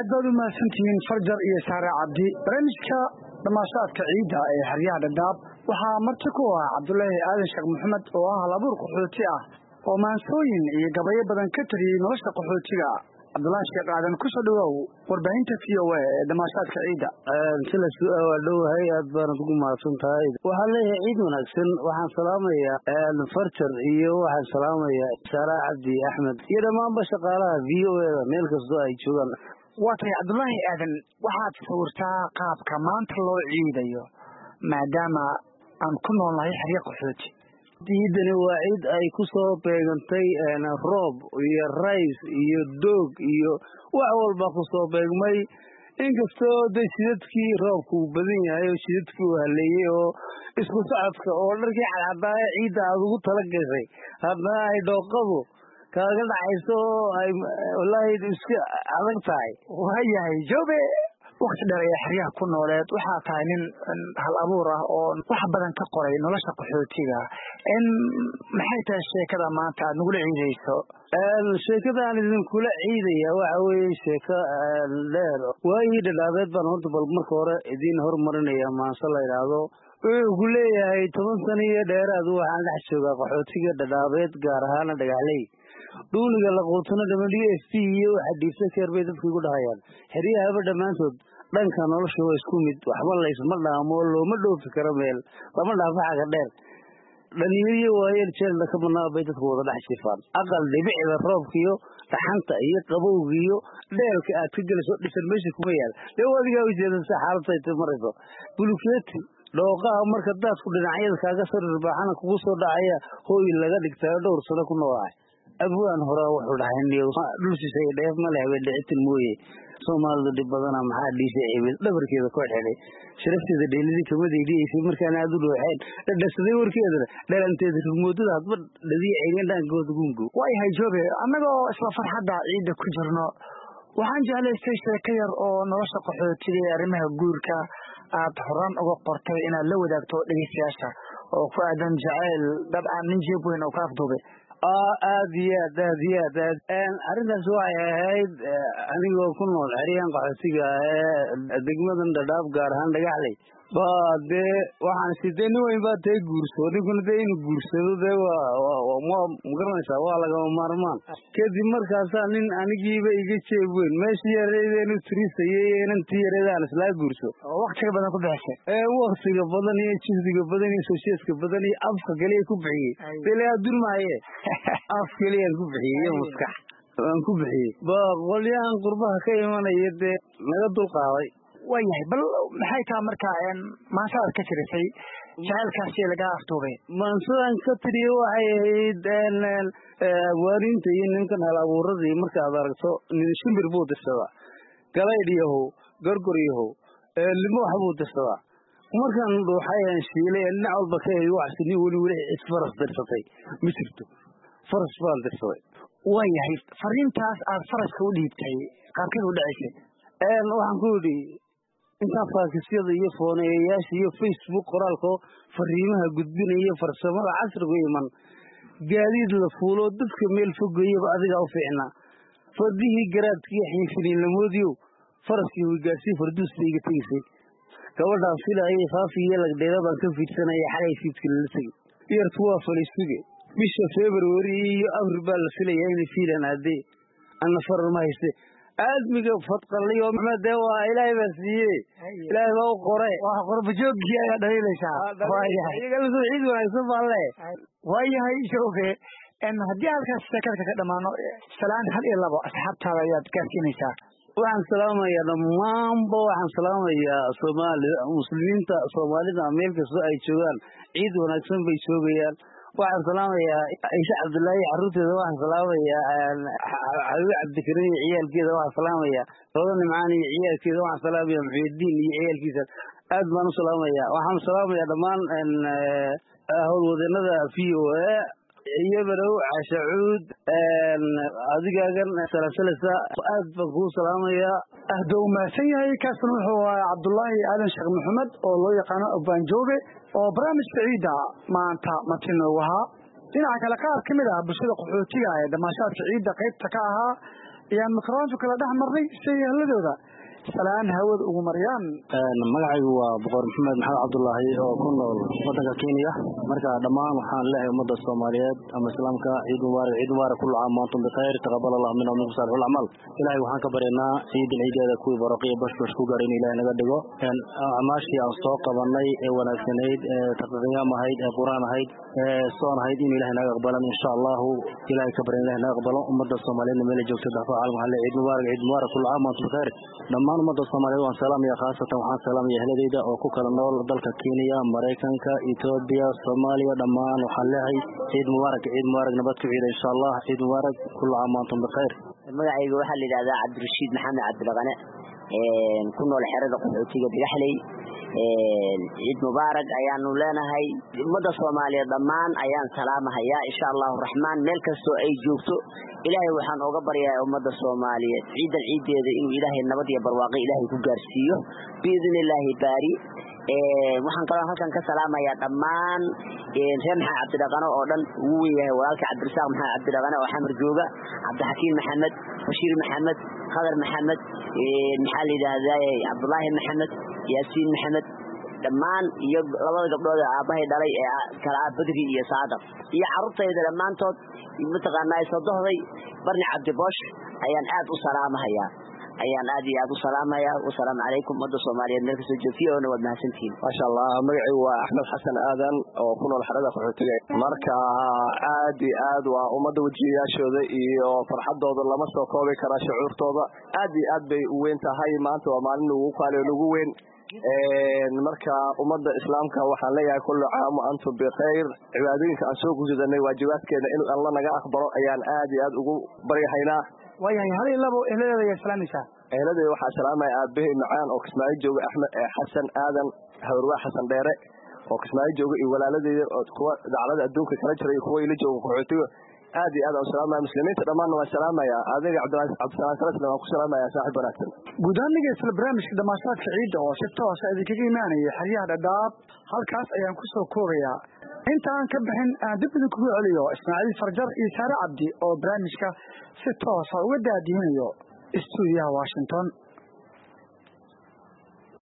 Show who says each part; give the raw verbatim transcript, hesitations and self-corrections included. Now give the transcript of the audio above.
Speaker 1: aad baad u mahadsantihiin Farjar iyo Saare Cabdi. Barnaamijka dhamaashadka ciida ee xeryaha Dadaab waxaa marti ku ah Cabdullaahi Aadan Sheekh Maxamed oo ah hal-abuur qaxooti ah oo maansooyin iyo gabayo badan ka tiriyay nolosha qaxootiga. Cabdullaahi Sheekh Aadan ku soo dhawow warbaahinta V O A ee dhamaashadka ciida.
Speaker 2: sila su'aal dhawahay aad baan ugu mahadsantahay. waxaan leeyahay ciid wanaagsan. waxaan salaamayaa Farjar iyo waxaan salaamayaa Saare Cabdi Axmed iyo dhammaan shaqaalaha V O A meel kasta ay joogaan.
Speaker 1: waatay Cabdullaahi Aadan waxaad sawirtaa qaabka maanta loo ciidayo maadaama aan ku noolnahay xeryo qaxooti.
Speaker 2: ciidani waa ciid ay ku soo beegantay roob iyo rays iyo doog iyo wax walba ku soo beegmay inkastoo day sidadkii roobku badan yahay oo sidadkii uu haleeyay oo isku socodka oo dharkii cadcadaaya ciidda aad ugu tala gashay haddana ay dhooqadu kaaga dhacayso ay wallaahi iska adag tahay.
Speaker 1: waayahay Joobe waqti dheer ee xeryaha ku nooleed waxaa tahay nin hal abuur ah oo wax badan ka qoray nolosha qaxootiga. in maxay tahay sheekada maanta aad nagula ciidayso?
Speaker 2: sheekada aan idinkula ciidaya waxa weeye sheeko dheer waayii dhadhaabeed baan horta bal marka hore idiin hormarinaya maanse la yidhaahdo. wuxuu ku leeyahay toban sano iyo dheeraad waxaan dhex joogaa qaxootiga dhadhaabeed gaar ahaan Dhagaxley. dhuuniga la quutana W F P iyo waxa dhiibsa keer bay dadku igu dhahayaan xeriyahaba dhammaantood dhanka nolosha waa isku mid waxba laysma dhaamo looma dhoofi karo meel lama dhaafo xaga dheer. dhalinyaro waayeel jeelda ka banaa bay dadku wada dhex jifaan aqal dhibicda roobkiyo dhaxanta iyo qabowgiyo dheelka aad ka gelayso dhisan meesha kuma yaal dee adigaa u jeedan si xaaladtay marayso bulkeeti dhooqaha marka daadku dhinacyada kaaga sarir baaxana kugu soo dhacaya hooy laga dhigtaa dhowr sano ku noolahay. abwaan hore wuxuu dhahay dhulsiisa dheef ma leh way dhicitin mooye Soomaalidu dhib badana maxaa dhiisay cibil dhabarkeeda ku xidhay sharafteeda dheelidii kama deedeysay markaan aad u dhooxeen dhasday warkeeda dhalanteeda rumoodada hadba dhadiiceen dhankooda gungu.
Speaker 1: waayahay Joobe annagoo isla farxadda ciida ku jirno waxaan jeclaystay sheeko yar oo nolosha qaxootiga ee arrimaha guurka aad horaan uga qortay inaad la wadaagto dhegeystayaasha oo ku aadan jacayl dabcan nin jeeb weyn oo ka afduubay.
Speaker 2: aad iyo aad aad iyo aad arrintaas waxay ahayd anigoo ku nool xeryahan qaxootiga ee degmadan Dhadhaab gaar ahaan Dhagaxley ba dee waxaan sidee nin weyn baa tahay guurso ninkuna dee inuu guursado dee waa magaranaysaa waa lagama maarmaan. kadib markaasaa nin anigiiba iga jeeb weyn meeshii yareedeenu tirisayay inantii yareedaan islaa guurso
Speaker 1: oo waqtiga badan ku bixisay
Speaker 2: waqtiga badan iyo jihdiga badan iyo sosheedka badan iyo afka kaliya ku bixiyey dee durmaaye af kaliya ku bixiyey iyo maskax aan ku bixiyey ba qolyahan qurbaha ka imanaya dee naga dulqaaday.
Speaker 1: waayahay bal maxay tahay markaa maansaad ka tirisay jacaylkaasi laga afduubay?
Speaker 2: maansadan ka tiriyo waxay ahayd abwaaninta iyo ninkan hal abuuradii markaad aragto nin shimbir buu dirsadaa galaydh yahow gorgor yahow limo wax buu dirsadaa markaan dhuuxayan shiilay dhinac walba ka eegi waxsi nin weli weli isfaras dirsatay ma jirto faras baan dirsaday.
Speaker 1: waayahay fariintaas aad faraska u dhiibtay qaabkeed u dhacaysay?
Speaker 2: waxaan ku yidhi intaan faakisyada iyo fooneeyayaasha iyo Facebook qoraalko fariimaha gudbinaya farsamada casriga iman gaadiid la fuulo dadka meel fogeeyaba adiga u fiicnaa fardihii garaadkii xiifinin lamoodiyo faraskii wigaasi farduusta iga tegisay gabadhaan filaayay faafiye lagdheera baan ka fiidsanaya xalay fiidka lala tegay yartu waa falaysuge bisha February iyo Abril baa la filayaa inay fiilan aadee anna farar ma hayste aadmiga fadqaliyo maxmed waa ilaahay baa siiyay ilaahay baa u qoray
Speaker 1: waa qorba joogii ayaa dhaliilaysaa.
Speaker 2: waayahay iyaga la soo ciid wanaagsan baan leeyahay.
Speaker 1: waayahay Joobe haddii halkaas sheekada ka dhamaano salaan hal iyo labo asxaabtaada ayaad gaarsiinaysaa.
Speaker 2: waxaan salaamayaa dhammaanba waxaan salaamayaa Soomaalida muslimiinta Soomaalida meel kasta ay joogaan ciid wanaagsan bay joogayaan. waxaan salaamayaa Aisha Cabdullaahi carruurteeda waxaan salaamayaa Xabiib Cabdikariim iyo ciyaalkeeda waxaan salaamayaa Rodo Nimcaan iyo ciyaalkeeda waxaan salaamayaa Muxyidiin iyo ciyaalkiisa aad baan u salaamayaa. waxaan salaamayaa dhammaan howlwadeennada V O A iyo barow cashacuud adigaagan salasalasa aad baan kuu salaamayaa.
Speaker 1: ahdow mahadsan yahay. kaasna wuxuu ahaa Cabdullaahi Aadan Sheekh Maxamed oo loo yaqaano Abaan Joobe oo barnaamijka ciida maanta matinoogu ahaa. dhinaca kale qaar ka mid ah bulshada qaxootiga ee dhamaashadka ciida qaybta ka ahaa ayaan mikrofoonka kala dhex marnay si ay ehladooda salaan hawada ugu mariyaan.
Speaker 2: magacaygu waa boqor maxamed maxamed cabdullaahi oo ku nool wadanka Kenya. marka dhammaan waxaan leeyahay ummadda Soomaaliyeed ama islaamka ciid mubaarak ciid mubaarak kullu caam wa antum bikhair taqabbalallahu minna wa minkum salihul a'mal. ilaahay waxaan ka baryaynaa ciidan ciideeda kuwii baraqiyo bashbash ku gaarin ilaahay naga dhigo amaashii aan soo qabanay ee wanaagsanayd ee taqdiyaam ahayd ee quraan ahayd ee soon ahayd in ilaahay naga aqbalo insha Allah. ilaahay ka baryaynaa ilaahay naga aqbalo ummadda Soomaaliyeed meel joogto dafaa caalamka hal ciid mubaarak ciid mubaarak kullu caam wa antum bikhair. dhammaan ummadda Soomaaliyeed waan salaamaya khaasatan waxaan salaamaya ehladeyda oo ku kala nool dalka Kenya, Mareykanka, Ethiopia, Soomaaliya. dhammaan waxaan leeyahay ciid mubaarak ciid mubaarak nabad ku ciida insha Allah. ciid mubaarak kullu caam wa antum bikhair.
Speaker 3: magacaygu waxa la yiraahdaa Cabdirashiid Maxamed Cabdilaqane ee ku nool xerada qaxootiga Bilaxley. ee ciid mubaarak ayaanu leenahay ummadda Soomaaliyeed dhammaan ayaan salaamahayaa insha Allah rahmaan meel kasto ay joogto. ilaahay waxaan uga baryayaa ummadda Soomaaliyeed ciidan ciideeda inuu ilaahay nabad iyo barwaaqo ilaahay ku gaarsiiyo biidnillaahi baari. ee waxaan kala halkan ka salaamayaa dhammaan ee reer Maxamed Cabdilaqane oo dhan ugu weeyahay walaalka Cabdirasaaq Maxamed Cabdilaqane oo xamar jooga, Cabdixakiin Maxamed, Bashiir Maxamed, Khadar Maxamed, ee maxaa la yiraahdaa Cabdullaahi Maxamed, Yaasiin Maxamed, dhammaan iyo labada gabdhood ee aabahay dhalay ee kala Badri iyo Saadaq iyo carruurtayda dhammaantood mataqaanaa soo dohday Barni Cabdi Boosh ayaan aad u salaamahayaa ayaan aad iyo aad u salaamayaa. wassalaamu calaykum ummadda Soomaaliyeed meel kasta joogto oo wad mahadsantiin.
Speaker 4: masha Allah. magacaygu waa Axmed Xasan Aadan oo ku nool xerada qaxootiga. marka aad iyo aad waa ummadda wajiyaashooda iyo farxadooda lama soo koobi kara shucuurtooda aad iyo aad bay u weyn tahay. maanta waa maalin ugu qaali ugu weyn marka ummadda islaamka waxaan leeyahay kullu caam wa antum bikhair. cibaadooyinka aan soo gudanay waajibaadkeena in Allah naga aqbalo ayaan aad iyo aad ugu baryahaynaa.
Speaker 1: waayahay hal iyo labo ehladooda ay salaamaysaa.
Speaker 4: ehladooda waxaa salaamaya aabahay macaan oo Kismaayo jooga Axmed Xasan Aadan Hawrwa Xasan Dheere oo Kismaayo jooga iyo walaaladeyda oo kuwa dacalada adduunka kala jiray kuwa ila jooga qaxootiga. aad iyo aad aan salaamaya muslimiinta dhammaan waan salaamaya. adiga Cabdilaaziz Cabdisalaam Kalasna waan ku salaamaya saaxiib wanaagsan.
Speaker 1: guud ahaan isla barnaamijka dhamaashadka ciidda oo si toos ah idinkaga imaanaya xeryaha Dhadhaab halkaas ayaan ku soo koobayaa. intaan ka bixin aan dib idinku celiyo Ismaaciil Farjar iyo Saare Cabdi oo barnaamijka si toos ah uga daadinayo stuudiyaha Washington.